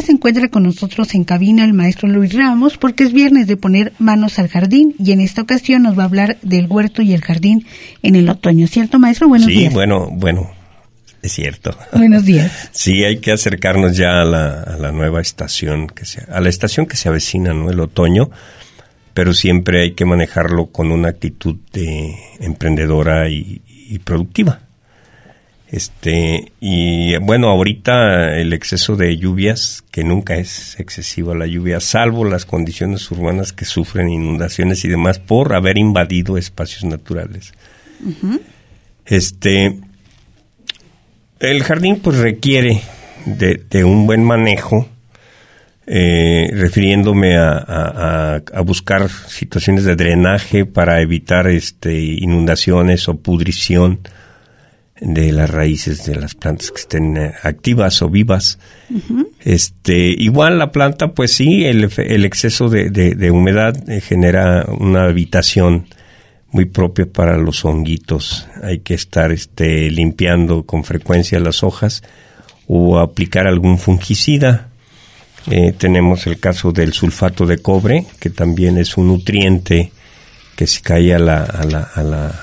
ya se encuentra con nosotros en cabina el maestro Luis Ramos, porque es viernes de poner manos al jardín, y en esta ocasión nos va a hablar del huerto y el jardín en el otoño. ¿Cierto, maestro? Buenos sí, días. Sí, bueno, bueno, es cierto. Buenos días. Sí, hay que acercarnos ya a la, a la nueva estación, que se, a la estación que se avecina, ¿no? El otoño, pero siempre hay que manejarlo con una actitud de emprendedora y, y productiva. Este, y bueno, ahorita el exceso de lluvias, que nunca es excesiva la lluvia, salvo las condiciones urbanas que sufren inundaciones y demás por haber invadido espacios naturales. Uh-huh. Este, el jardín pues requiere de, de un buen manejo, eh, refiriéndome a, a, a buscar situaciones de drenaje para evitar este, inundaciones o pudrición de las raíces de las plantas que estén eh, activas o vivas. Uh-huh. Este, igual la planta, pues sí, el, el exceso de, de, de humedad eh, genera una habitación muy propia para los honguitos. Hay que estar este, limpiando con frecuencia las hojas o aplicar algún fungicida. Eh, tenemos el caso del sulfato de cobre, que también es un nutriente que si cae a la, a la, a la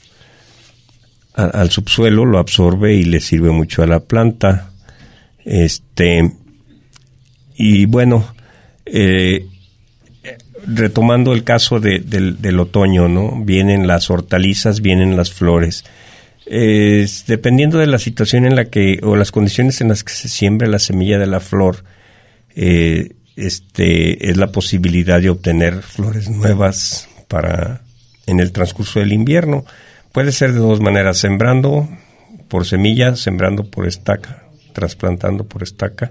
al subsuelo, lo absorbe y le sirve mucho a la planta. Este, y bueno, eh, retomando el caso de, del, del otoño, ¿no? Vienen las hortalizas, vienen las flores. Eh, dependiendo de la situación en la que, o las condiciones en las que se siembra la semilla de la flor, eh, este, es la posibilidad de obtener flores nuevas para, en el transcurso del invierno. Puede ser de dos maneras, sembrando por semilla, sembrando por estaca, trasplantando por estaca,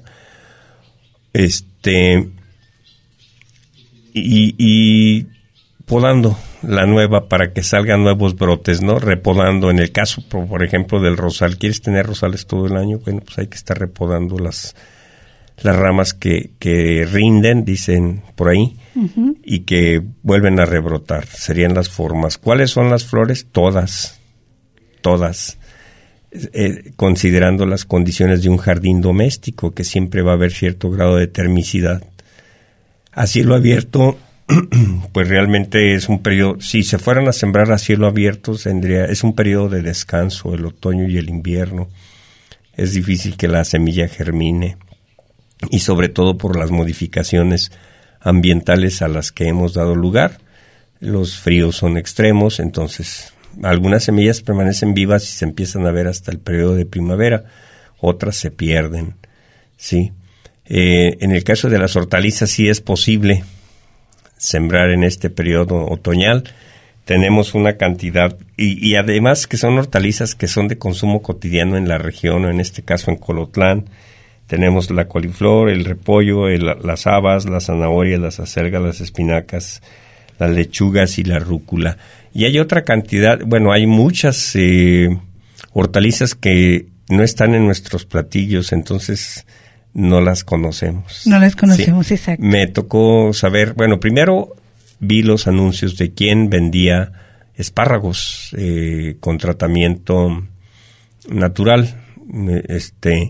este, y, y podando la nueva para que salgan nuevos brotes, ¿no? Repodando. En el caso, por, por ejemplo, del rosal, ¿quieres tener rosales todo el año? Bueno, pues hay que estar repodando las, las ramas que, que rinden, dicen por ahí, uh-huh, y que vuelven a rebrotar. Serían las formas. ¿Cuáles son las flores? Todas, todas, eh, considerando las condiciones de un jardín doméstico, que siempre va a haber cierto grado de termicidad. A cielo abierto, pues realmente es un periodo, si se fueran a sembrar a cielo abierto, tendría, es un periodo de descanso, el otoño y el invierno. Es difícil que la semilla germine, y sobre todo por las modificaciones ambientales a las que hemos dado lugar. Los fríos son extremos, entonces algunas semillas permanecen vivas y se empiezan a ver hasta el periodo de primavera, otras se pierden, ¿sí? Eh, en el caso de las hortalizas sí es posible sembrar en este periodo otoñal. Tenemos una cantidad, y, y además que son hortalizas que son de consumo cotidiano en la región, o en este caso en Colotlán. Tenemos la coliflor, el repollo, el, las habas, las zanahorias, las acelgas, las espinacas, las lechugas y la rúcula. Y hay otra cantidad, bueno, hay muchas eh, hortalizas que no están en nuestros platillos, entonces no las conocemos. No las conocemos, ¿sí? Exacto. Me tocó saber, bueno, primero vi los anuncios de quién vendía espárragos eh, con tratamiento natural, este...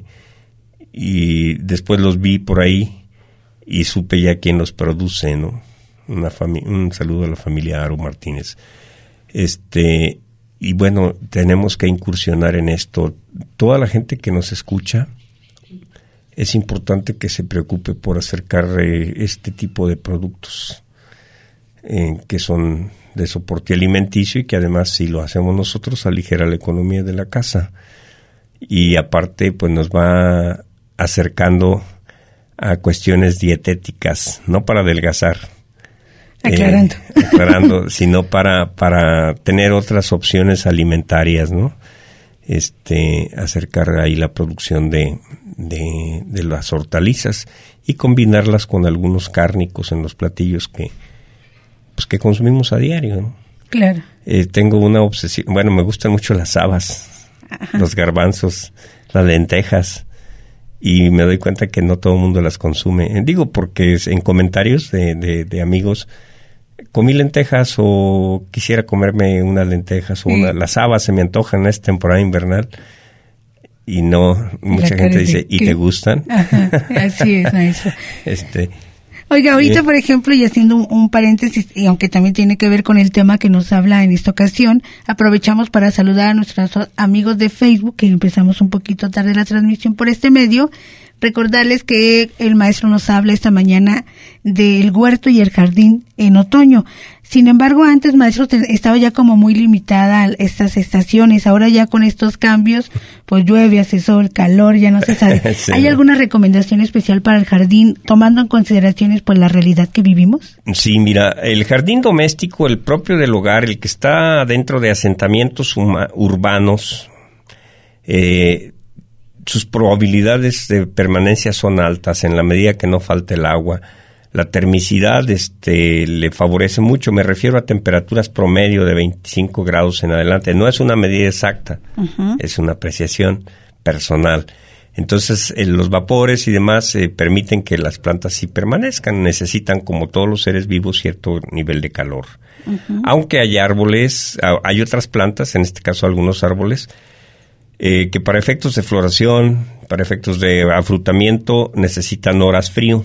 y después los vi por ahí y supe ya quién los produce, ¿no? Una fami- un saludo a la familia Aro Martínez. Este, y bueno, tenemos que incursionar en esto. Toda la gente que nos escucha, es importante que se preocupe por acercar eh, este tipo de productos eh, que son de soporte alimenticio, y que además, si lo hacemos nosotros, aligera la economía de la casa. Y aparte, pues nos va acercando a cuestiones dietéticas, no para adelgazar, aclarando, eh, aclarando sino para para tener otras opciones alimentarias, ¿no? Este, acercar ahí la producción de, de, de las hortalizas y combinarlas con algunos cárnicos en los platillos que, pues, que consumimos a diario, ¿no? Claro. Eh, tengo una obsesión, bueno, me gustan mucho las habas, ajá, los garbanzos, las lentejas, y me doy cuenta que no todo el mundo las consume. Digo, porque en comentarios de, de, de amigos, comí lentejas o quisiera comerme unas lentejas o una, mm. las habas se me antojan en esta temporada invernal. y no, mucha gente dice, ¿y te gustan? Ajá, así es, maestro. este... Oiga, ahorita, eh, por ejemplo, y haciendo un, un paréntesis, y aunque también tiene que ver con el tema que nos habla en esta ocasión, aprovechamos para saludar a nuestros amigos de Facebook, que empezamos un poquito tarde la transmisión por este medio. Recordarles que el maestro nos habla esta mañana del huerto y el jardín en otoño. Sin embargo, antes, maestro, estaba ya como muy limitada estas estaciones. Ahora ya con estos cambios, pues llueve, hace sol, calor, ya no se sabe. Sí. ¿Hay alguna recomendación especial para el jardín, tomando en consideraciones pues la realidad que vivimos? Sí, mira, el jardín doméstico, el propio del hogar, el que está dentro de asentamientos urbanos, eh, sus probabilidades de permanencia son altas en la medida que no falte el agua. La termicidad este, le favorece mucho. Me refiero a temperaturas promedio de veinticinco grados en adelante. No es una medida exacta, uh-huh. es una apreciación personal. Entonces, eh, los vapores y demás eh, permiten que las plantas sí permanezcan. Necesitan, como todos los seres vivos, cierto nivel de calor. Uh-huh. Aunque hay árboles, hay otras plantas, en este caso algunos árboles, eh, que para efectos de floración, para efectos de afrutamiento, necesitan horas frío.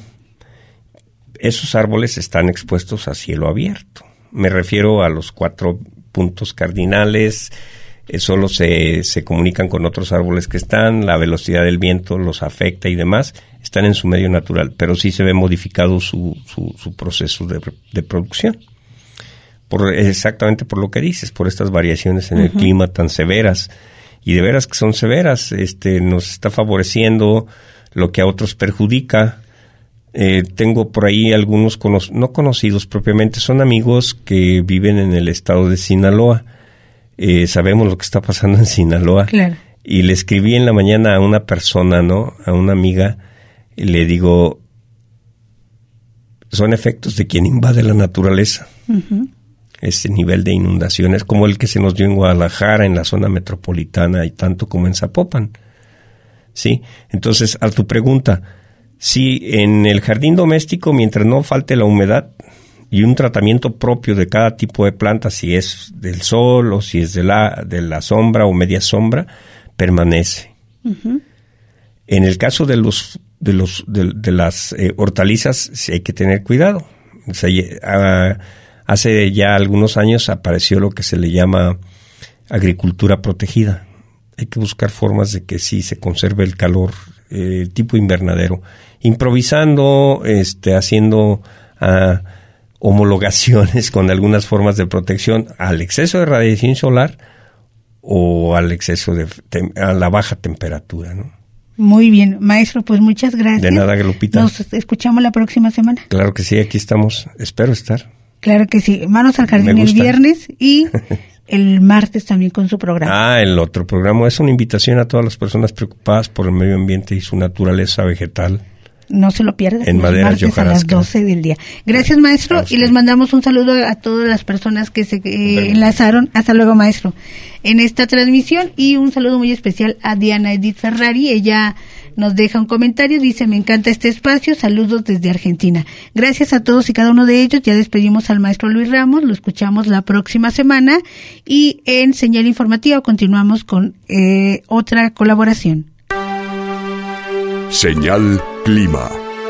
Esos árboles están expuestos a cielo abierto. Me refiero a los cuatro puntos cardinales, eh, solo se, se comunican con otros árboles que están, la velocidad del viento los afecta y demás, están en su medio natural, pero sí se ve modificado su, su, su proceso de, de producción. Por, exactamente por lo que dices, por estas variaciones en uh-huh. el clima tan severas, y de veras que son severas, este, nos está favoreciendo lo que a otros perjudica. Eh, tengo por ahí algunos cono- no conocidos propiamente, son amigos que viven en el estado de Sinaloa. Eh, sabemos lo que está pasando en Sinaloa. Claro. Y le escribí en la mañana a una persona, ¿no? A una amiga, y le digo, son efectos de quien invade la naturaleza. Uh-huh. Ese nivel de inundaciones, como el que se nos dio en Guadalajara, en la zona metropolitana, y tanto como en Zapopan. ¿Sí? Entonces, a tu pregunta, si en el jardín doméstico, mientras no falte la humedad y un tratamiento propio de cada tipo de planta, si es del sol o si es de la, de la sombra o media sombra, permanece. Uh-huh. En el caso de los de los de, de las eh, hortalizas, sí hay que tener cuidado. O sea, uh, hace ya algunos años apareció lo que se le llama agricultura protegida. Hay que buscar formas de que sí se conserve el calor eh, tipo invernadero, improvisando, este, haciendo uh, homologaciones con algunas formas de protección al exceso de radiación solar o al exceso de tem- a la baja temperatura, ¿no? Muy bien, maestro, pues muchas gracias. De nada, Lupita. Nos escuchamos la próxima semana. Claro que sí, aquí estamos. Espero estar. Claro que sí. Manos al jardín el viernes y el martes también con su programa. Ah, el otro programa es una invitación a todas las personas preocupadas por el medio ambiente y su naturaleza vegetal. No se lo pierdan. En Maderas y Hojarasca. A las doce del día. Gracias, maestro, y les mandamos un saludo a todas las personas que se eh, enlazaron. Hasta luego, maestro, en esta transmisión, y un saludo muy especial a Diana Edith Ferrari. Ella nos deja un comentario, dice: me encanta este espacio, saludos desde Argentina. Gracias a todos y cada uno de ellos. Ya despedimos al maestro Luis Ramos, lo escuchamos la próxima semana, y en Señal Informativa continuamos con eh, otra colaboración. Señal Clima.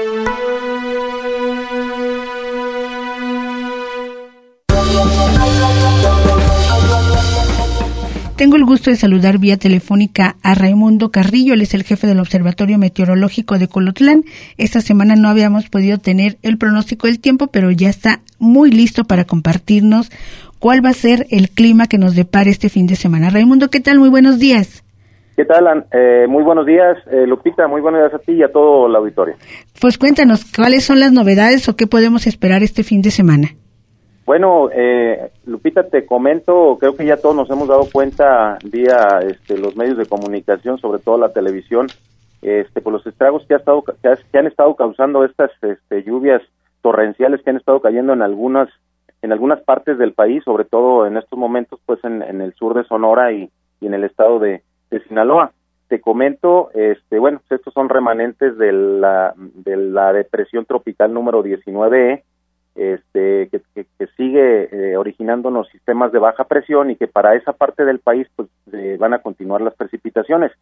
Tengo el gusto de saludar vía telefónica a Raimundo Carrillo. Él es el jefe del Observatorio Meteorológico de Colotlán. Esta semana no habíamos podido tener el pronóstico del tiempo, pero ya está muy listo para compartirnos cuál va a ser el clima que nos depara este fin de semana. Raimundo, ¿qué tal? Muy buenos días. ¿Qué tal? Eh, muy buenos días, eh, Lupita, muy buenos días a ti y a todo el auditorio. Pues cuéntanos, ¿cuáles son las novedades o qué podemos esperar este fin de semana? Bueno, eh, Lupita, te comento, creo que ya todos nos hemos dado cuenta vía este, los medios de comunicación, sobre todo la televisión, este, por los estragos que, ha estado, que, ha, que han estado causando estas este, lluvias torrenciales que han estado cayendo en algunas en algunas partes del país, sobre todo en estos momentos, pues en, en el sur de Sonora y, y en el estado de de Sinaloa. Te comento, este, bueno, estos son remanentes de la de la depresión tropical número diecinueve E, este, que, que, que sigue eh, originándonos sistemas de baja presión y que para esa parte del país pues eh, van a continuar las precipitaciones.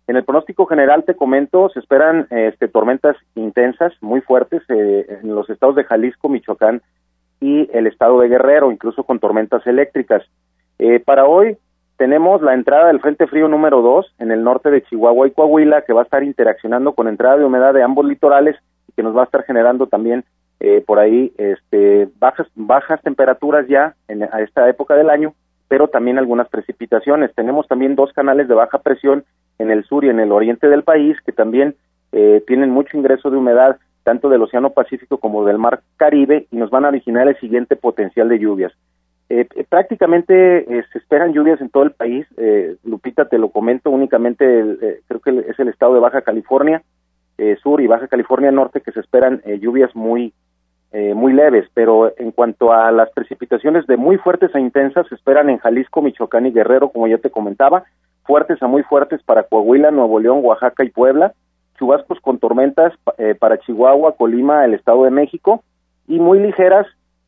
En el pronóstico general, te comento, se esperan este, tormentas intensas, muy fuertes, eh, en los estados de Jalisco, Michoacán y el estado de Guerrero, incluso con tormentas eléctricas. Eh, para hoy tenemos la entrada del Frente Frío número dos en el norte de Chihuahua y Coahuila, que va a estar interaccionando con entrada de humedad de ambos litorales y que nos va a estar generando también eh, por ahí este, bajas, bajas temperaturas ya en, a esta época del año, pero también algunas precipitaciones. Tenemos también dos canales de baja presión en el sur y en el oriente del país, que también eh, tienen mucho ingreso de humedad, tanto del Océano Pacífico como del Mar Caribe, y nos van a originar el siguiente potencial de lluvias. Eh, eh, prácticamente eh, se esperan lluvias en todo el país. eh, Lupita, te lo comento, únicamente el, eh, creo que es el estado de Baja California eh, Sur y Baja California Norte que se esperan eh, lluvias muy eh, muy leves, pero en cuanto a las precipitaciones de muy fuertes a intensas, se esperan en Jalisco, Michoacán y Guerrero, como ya te comentaba, fuertes a muy fuertes para Coahuila, Nuevo León, Oaxaca y Puebla, chubascos con tormentas eh, para Chihuahua, Colima, el Estado de México, y muy ligeras,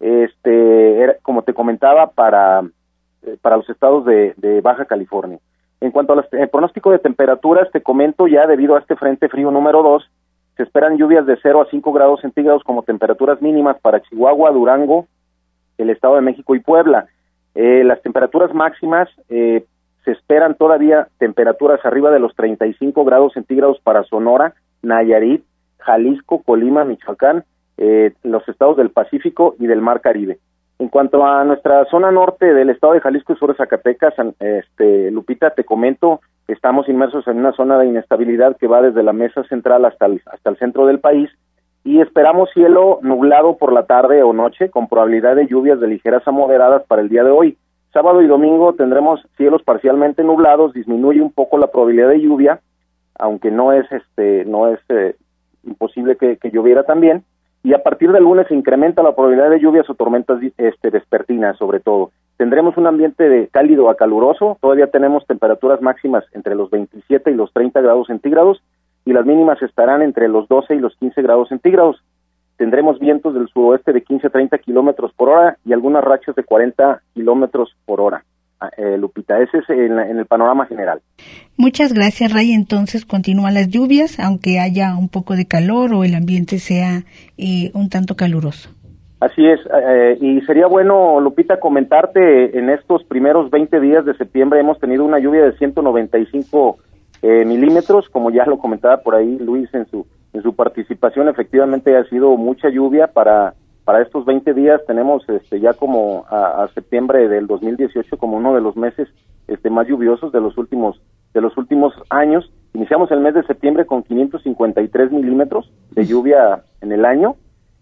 este, era, como te comentaba, para, eh, para los estados de, de Baja California. En cuanto al eh, pronóstico de temperaturas, te comento ya debido a este Frente Frío número dos, se esperan lluvias de cero a cinco grados centígrados como temperaturas mínimas para Chihuahua, Durango, el Estado de México y Puebla. Eh, las temperaturas máximas, eh, se esperan todavía temperaturas arriba de los treinta y cinco grados centígrados para Sonora, Nayarit, Jalisco, Colima, Michoacán, eh, los estados del Pacífico y del Mar Caribe. En cuanto a nuestra zona norte del estado de Jalisco y sur de Zacatecas, este, Lupita, te comento, estamos inmersos en una zona de inestabilidad que va desde la mesa central hasta el, hasta el centro del país, y esperamos cielo nublado por la tarde o noche, con probabilidad de lluvias de ligeras a moderadas para el día de hoy. Sábado y domingo tendremos cielos parcialmente nublados, disminuye un poco la probabilidad de lluvia, aunque no es este no es eh, imposible que, que lloviera también, y a partir del lunes se incrementa la probabilidad de lluvias o tormentas este, vespertinas, sobre todo. Tendremos un ambiente de cálido a caluroso, todavía tenemos temperaturas máximas entre los veintisiete y los treinta grados centígrados, y las mínimas estarán entre los doce y los quince grados centígrados. Tendremos vientos del suroeste de quince a treinta kilómetros por hora y algunas rachas de cuarenta kilómetros por hora. Eh, Lupita, ese es en, en el panorama general. Muchas gracias, Ray. Entonces continúan las lluvias, aunque haya un poco de calor o el ambiente sea eh, un tanto caluroso. Así es, eh, y sería bueno, Lupita, comentarte, en estos primeros veinte días de septiembre hemos tenido una lluvia de ciento noventa y cinco eh, milímetros, como ya lo comentaba por ahí Luis en su en su participación. Efectivamente ha sido mucha lluvia para para estos veinte días. Tenemos este ya como a, a septiembre del dos mil dieciocho como uno de los meses este más lluviosos de los últimos de los últimos años. Iniciamos el mes de septiembre con quinientos cincuenta y tres milímetros de lluvia en el año,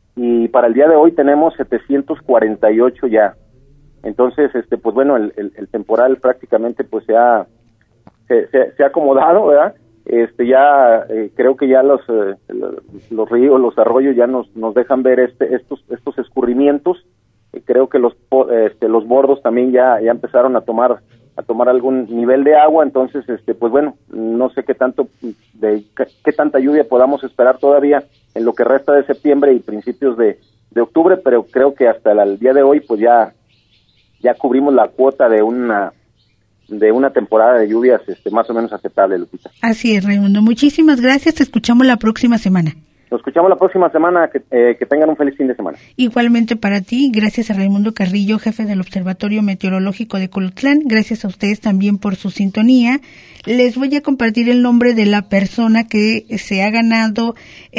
y para el día de hoy tenemos setecientos cuarenta y ocho ya. Entonces, este pues bueno, el, el, el temporal prácticamente pues se ha se, se, se ha acomodado, ¿verdad? Este ya eh, creo que ya los eh, los ríos, los arroyos ya nos nos dejan ver este estos estos escurrimientos. Eh, creo que los este, los bordos también ya ya empezaron a tomar a tomar algún nivel de agua. Entonces, este pues bueno, no sé qué tanto de qué, qué tanta lluvia podamos esperar todavía en lo que resta de septiembre y principios de, de octubre, pero creo que hasta el, el día de hoy pues ya ya cubrimos la cuota de una de una temporada de lluvias este más o menos aceptable, Lupita. Así es, Raimundo. Muchísimas gracias. Te escuchamos la próxima semana. Nos escuchamos la próxima semana. Que, eh, que tengan un feliz fin de semana. Igualmente para ti. Gracias a Raimundo Carrillo, jefe del Observatorio Meteorológico de Colotlán. Gracias a ustedes también por su sintonía. Les voy a compartir el nombre de la persona que se ha ganado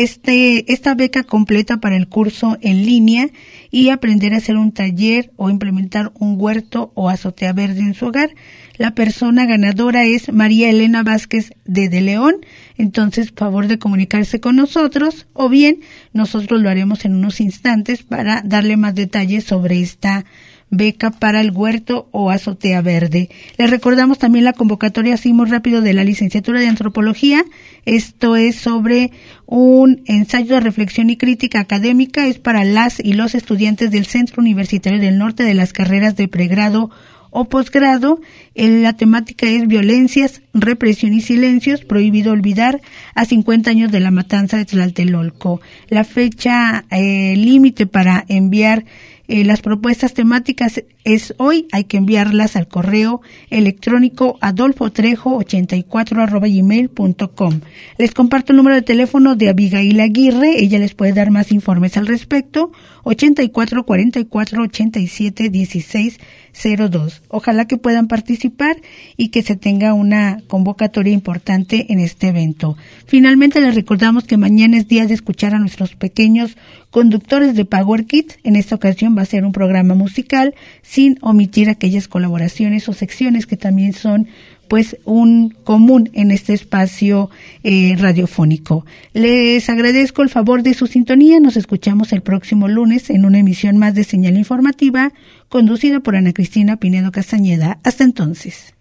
este esta beca completa para el curso en línea y aprender a hacer un taller o implementar un huerto o azotea verde en su hogar. La persona ganadora es María Elena Vázquez de De León. Entonces, favor de comunicarse con nosotros, o bien nosotros lo haremos en unos instantes para darle más detalles sobre esta beca para el huerto o azotea verde. Les recordamos también la convocatoria así muy rápido de la licenciatura de Antropología. Esto es sobre un ensayo de reflexión y crítica académica. Es para las y los estudiantes del Centro Universitario del Norte de las carreras de pregrado o posgrado. La temática es violencias, represión y silencios, prohibido olvidar a cincuenta años de la matanza de Tlatelolco. La fecha eh, límite para enviar Eh, las propuestas temáticas es hoy, hay que enviarlas al correo electrónico adolfotrejo ochenta y cuatro arroba gmail punto com. Les comparto el número de teléfono de Abigail Aguirre, ella les puede dar más informes al respecto, ochenta y cuatro cuarenta y cuatro ochenta y siete dieciséis cero dos. Ojalá que puedan participar y que se tenga una convocatoria importante en este evento. Finalmente les recordamos que mañana es día de escuchar a nuestros pequeños conductores de Power Kids. En esta ocasión va a ser un programa musical sin omitir aquellas colaboraciones o secciones que también son pues un común en este espacio eh, radiofónico. Les agradezco el favor de su sintonía. Nos escuchamos el próximo lunes en una emisión más de Señal Informativa, conducida por Ana Cristina Pinedo Castañeda. Hasta entonces.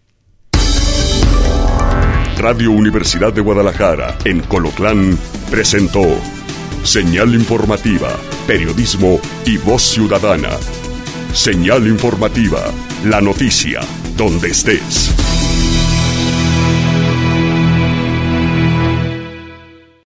Radio Universidad de Guadalajara, en Colotlán, presentó Señal Informativa, periodismo y voz ciudadana. Señal Informativa, la noticia, donde estés.